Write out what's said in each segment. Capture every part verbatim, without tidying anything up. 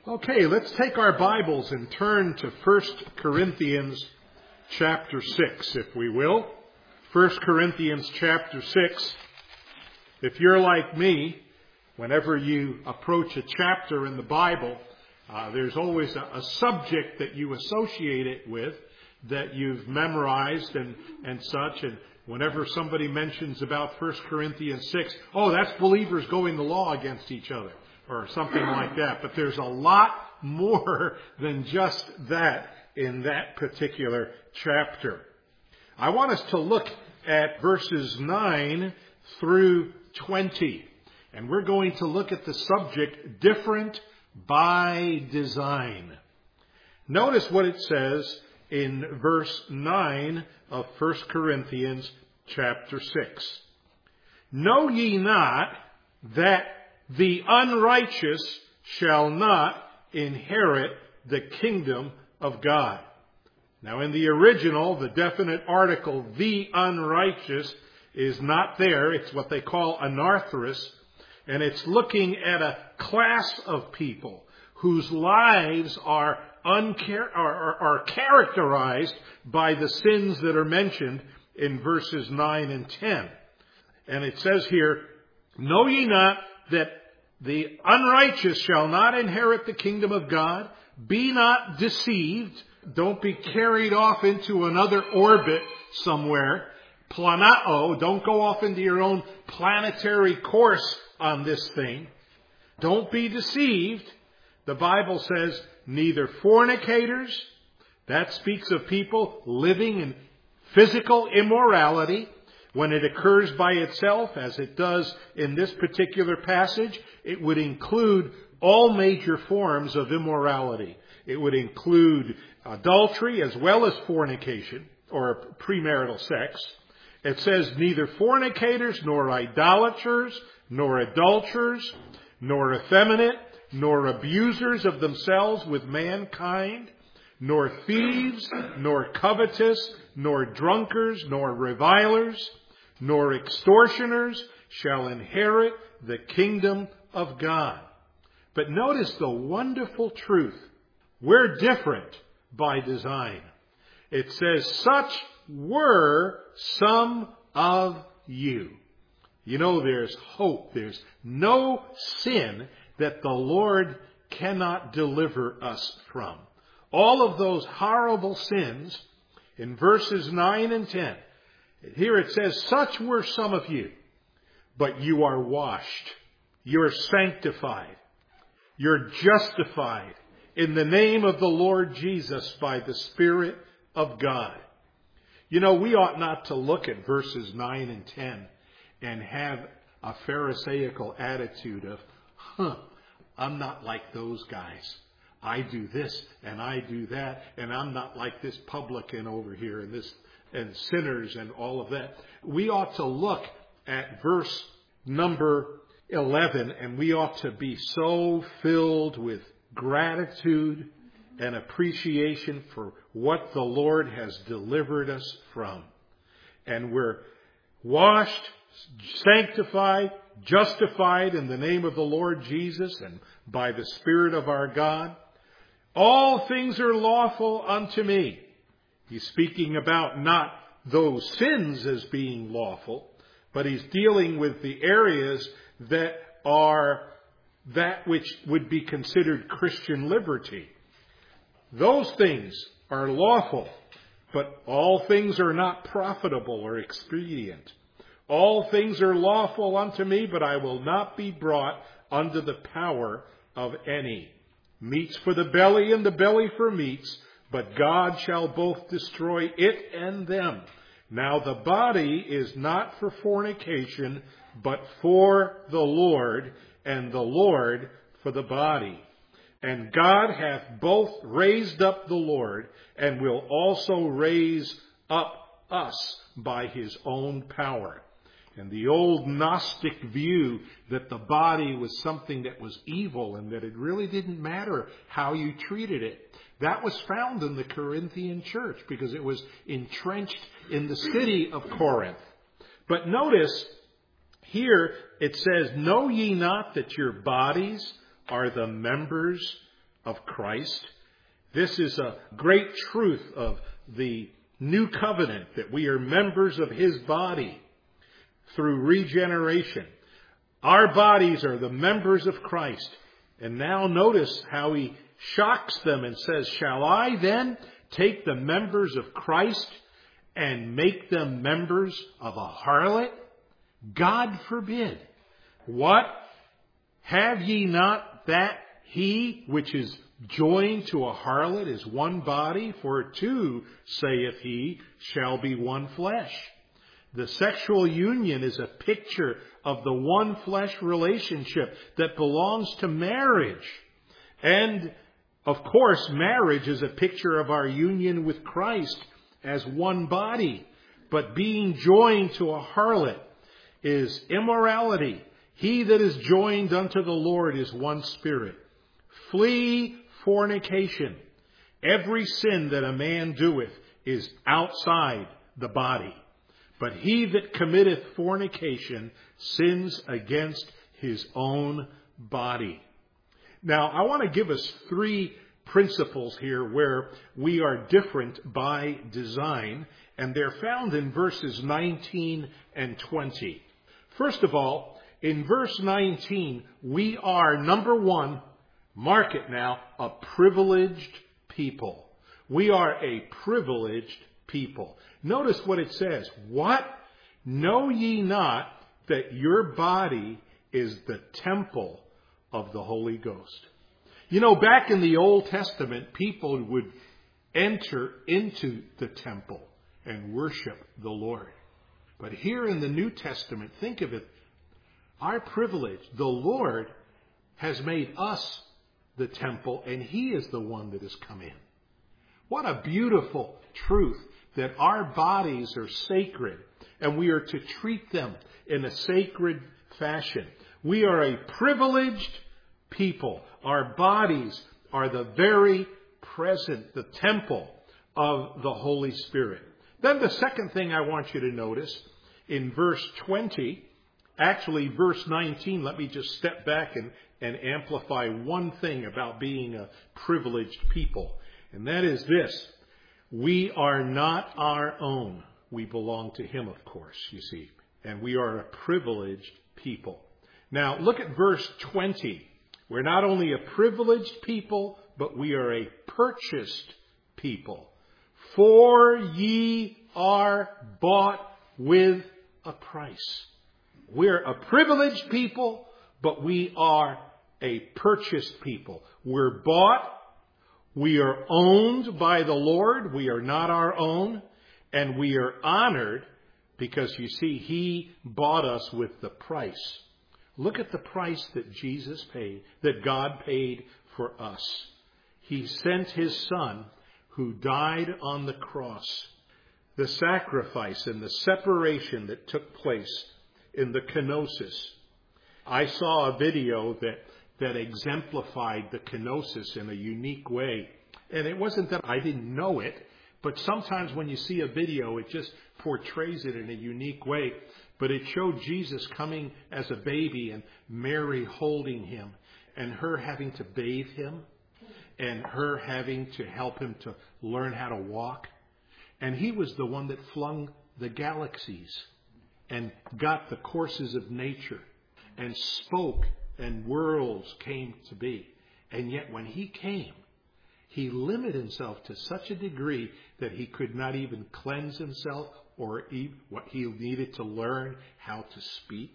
Okay, let's take our Bibles and turn to First Corinthians chapter six, if we will. First Corinthians chapter six. If you're like me, whenever you approach a chapter in the Bible, uh, there's always a, a subject that you associate it with that you've memorized and, and such. And whenever somebody mentions about First Corinthians six, oh, that's believers going to law against each other, or something like that. But there's a lot more than just that in that particular chapter. I want us to look at verses nine through twenty. And we're going to look at the subject, different by design. Notice what it says in verse nine of First Corinthians chapter six. Know ye not that the unrighteous shall not inherit the kingdom of God? Now, in the original, the definite article, the unrighteous, is not there. It's what they call anarthrous, and it's looking at a class of people whose lives are, unchar- are, are characterized by the sins that are mentioned in verses nine and ten. And it says here, know ye not that the unrighteous shall not inherit the kingdom of God? Be not deceived. Don't be carried off into another orbit somewhere. Planao. Don't go off into your own planetary course on this thing. Don't be deceived. The Bible says neither fornicators. That speaks of people living in physical immorality. When it occurs by itself, as it does in this particular passage, it would include all major forms of immorality. It would include adultery as well as fornication or premarital sex. It says neither fornicators, nor idolaters, nor adulterers, nor effeminate, nor abusers of themselves with mankind, nor thieves, nor covetous, nor drunkards, nor revilers, nor extortioners shall inherit the kingdom of God. But notice the wonderful truth. We're different by design. It says, such were some of you. You know, there's hope. There's no sin that the Lord cannot deliver us from. All of those horrible sins in verses nine and ten. Here it says, such were some of you, but you are washed. You're sanctified. You're justified in the name of the Lord Jesus by the Spirit of God. You know, we ought not to look at verses nine and ten and have a Pharisaical attitude of, huh, I'm not like those guys. I do this and I do that, and I'm not like this publican over here and this and sinners and all of that. We ought to look at verse number eleven, and we ought to be so filled with gratitude and appreciation for what the Lord has delivered us from. And we're washed, sanctified, justified in the name of the Lord Jesus and by the Spirit of our God. All things are lawful unto me. He's speaking about not those sins as being lawful, but he's dealing with the areas that are that which would be considered Christian liberty. Those things are lawful, but all things are not profitable or expedient. All things are lawful unto me, but I will not be brought under the power of any. Meats for the belly and the belly for meats, but God shall both destroy it and them. Now the body is not for fornication, but for the Lord, and the Lord for the body. And God hath both raised up the Lord, and will also raise up us by his own power. And the old Gnostic view that the body was something that was evil and that it really didn't matter how you treated it, that was found in the Corinthian church because it was entrenched in the city of Corinth. But notice here it says, know ye not that your bodies are the members of Christ. This is a great truth of the new covenant, that we are members of his body through regeneration. Our bodies are the members of Christ. And now notice how he shocks them and says, shall I then take the members of Christ and make them members of a harlot? God forbid. What? Have ye not that he which is joined to a harlot is one body? For two, saith he, shall be one flesh. The sexual union is a picture of the one flesh relationship that belongs to marriage. And, of course, marriage is a picture of our union with Christ as one body. But being joined to a harlot is immorality. He that is joined unto the Lord is one spirit. Flee fornication. Every sin that a man doeth is outside the body. But he that committeth fornication sins against his own body. Now, I want to give us three principles here where we are different by design, and they're found in verses nineteen and twenty. First of all, in verse nineteen, we are, number one, mark it now, a privileged people. We are a privileged people. Notice what it says. What? Know ye not that your body is the temple of the Holy Ghost? You know, back in the Old Testament, people would enter into the temple and worship the Lord. But here in the New Testament, think of it, our privilege, the Lord has made us the temple, and he is the one that has come in. What a beautiful truth, that our bodies are sacred and we are to treat them in a sacred fashion. We are a privileged people. Our bodies are the very present, the temple of the Holy Spirit. Then the second thing I want you to notice in verse twenty, actually verse nineteen, let me just step back and, and amplify one thing about being a privileged people. And that is this. We are not our own. We belong to him, of course, you see. And we are a privileged people. Now, look at verse twenty. We're not only a privileged people, but we are a purchased people. For ye are bought with a price. We're a privileged people, but we are a purchased people. We're bought. We are owned by the Lord. We are not our own. And we are honored because, you see, he bought us with the price. Look at the price that Jesus paid, that God paid for us. He sent his Son who died on the cross. The sacrifice and the separation that took place in the kenosis. I saw a video that that exemplified the kenosis in a unique way. And it wasn't that I didn't know it, but sometimes when you see a video, it just portrays it in a unique way. But it showed Jesus coming as a baby and Mary holding him and her having to bathe him and her having to help him to learn how to walk. And he was the one that flung the galaxies and got the courses of nature and spoke, and worlds came to be. And yet when he came, he limited himself to such a degree that he could not even cleanse himself or eat what he needed to learn how to speak.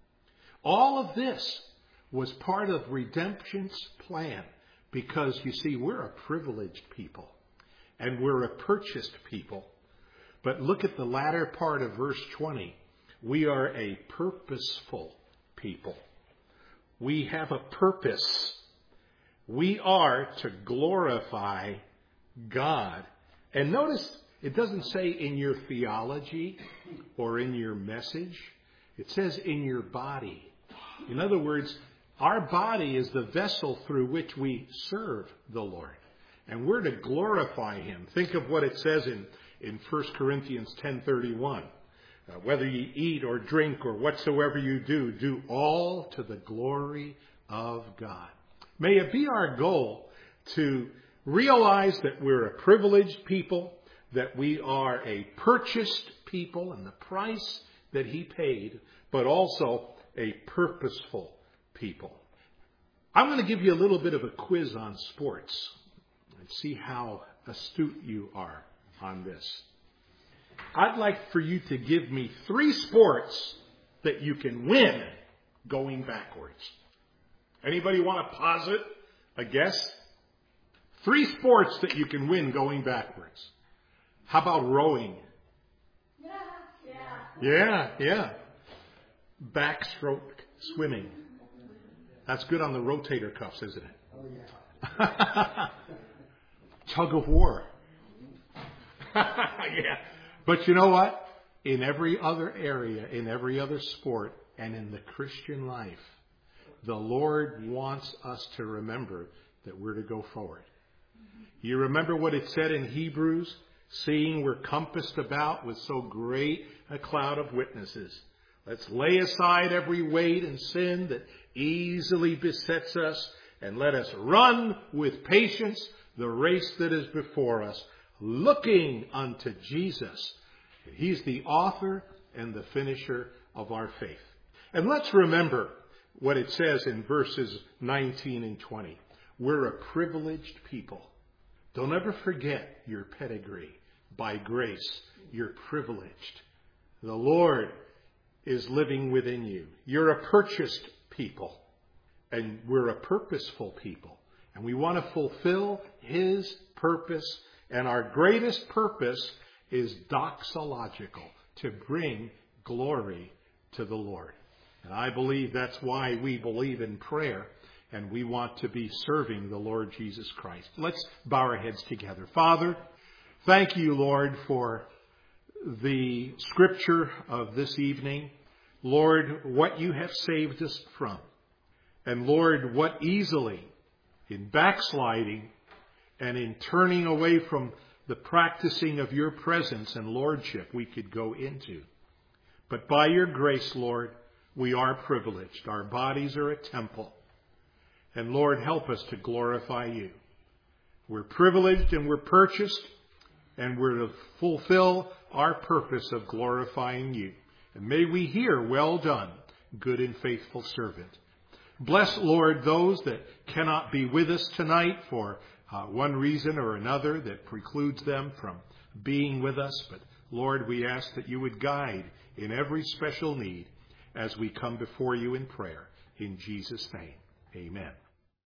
All of this was part of redemption's plan because, you see, we're a privileged people and we're a purchased people. But look at the latter part of verse twenty. We are a purposeful people. We have a purpose. We are to glorify God. And notice, it doesn't say in your theology or in your message. It says in your body. In other words, our body is the vessel through which we serve the Lord. And we're to glorify him. Think of what it says in, in First Corinthians ten thirty-one. Uh, whether you eat or drink or whatsoever you do, do all to the glory of God. May it be our goal to realize that we're a privileged people, that we are a purchased people and the price that he paid, but also a purposeful people. I'm going to give you a little bit of a quiz on sports and see how astute you are on this. I'd like for you to give me three sports that you can win going backwards. Anybody want to posit a guess? Three sports that you can win going backwards. How about rowing? Yeah, yeah. Yeah, yeah. Backstroke swimming. That's good on the rotator cuffs, isn't it? Oh, yeah. Tug of war. Yeah. But you know what? In every other area, in every other sport, and in the Christian life, the Lord wants us to remember that we're to go forward. You remember what it said in Hebrews? Seeing we're compassed about with so great a cloud of witnesses. Let's lay aside every weight and sin that easily besets us, and let us run with patience the race that is before us, looking unto Jesus. He's the author and the finisher of our faith. And let's remember what it says in verses nineteen and twenty. We're a privileged people. Don't ever forget your pedigree. By grace, you're privileged. The Lord is living within you. You're a purchased people. And we're a purposeful people. And we want to fulfill his purpose. And our greatest purpose is doxological, to bring glory to the Lord. And I believe that's why we believe in prayer, and we want to be serving the Lord Jesus Christ. Let's bow our heads together. Father, thank you, Lord, for the scripture of this evening. Lord, what you have saved us from. And Lord, what easily, in backsliding and in turning away from the practicing of your presence and lordship, we could go into. But by your grace, Lord, we are privileged. Our bodies are a temple. And Lord, help us to glorify you. We're privileged and we're purchased, and we're to fulfill our purpose of glorifying you. And may we hear, well done, good and faithful servant. Bless, Lord, those that cannot be with us tonight for uh, one reason or another that precludes them from being with us. But Lord, we ask that you would guide in every special need as we come before you in prayer. In Jesus' name, amen.